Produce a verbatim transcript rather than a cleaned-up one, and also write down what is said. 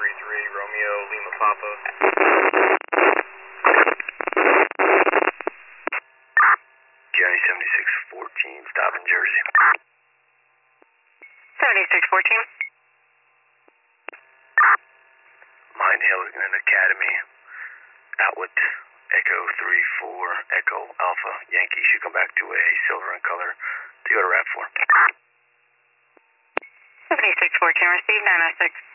three three, Romeo, Lima Papa. Johnny seventy-six fourteen, stop in Jersey. seventy-six fourteen. Mine Hilligan Academy. Outlet Echo three four, Echo Alpha Yankee. Should come back to a silver in color to go to RAV four. seventy-six fourteen, received nine oh six.